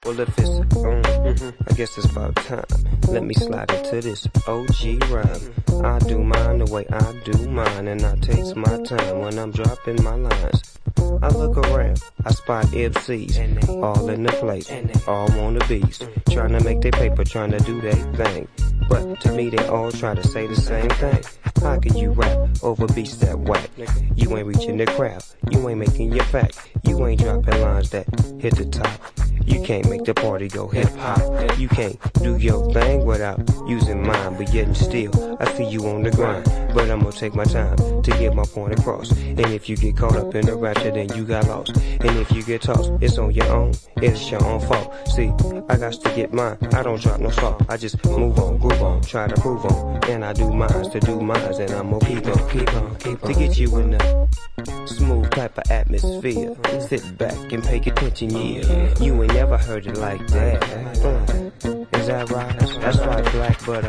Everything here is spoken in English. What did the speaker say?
Well, if it's on, I guess it's about time. Let me slide into this OG rhyme. I do mine the way I do mine, and I takes my time when I'm dropping my lines. I look around, I spot MCs, all in the place, all on the beats, trying to make their paper, trying to do their thing. But to me they all try to say the same thing. How can you rap over beats that whack? You ain't reaching the crowd, you ain't making your fact, you ain't dropping lines that hit the top. You can't make the party go hip hop. You can't do your thing without using mine, but yet and still I see you on the grind. But I'm gonna take my time to get my point across. And if you get caught up in the rapture, then you got lost. And if you get tossed, it's on your own, it's your own fault. See, I got to get mine, I don't drop no salt. I just move on, groove on, try to prove on. And I do mines to do mines, and I'm gonna keep on to get you in the smooth type of atmosphere. Sit back and pay attention, yeah. You ain't never heard it like that. Is that right? That's right, black, but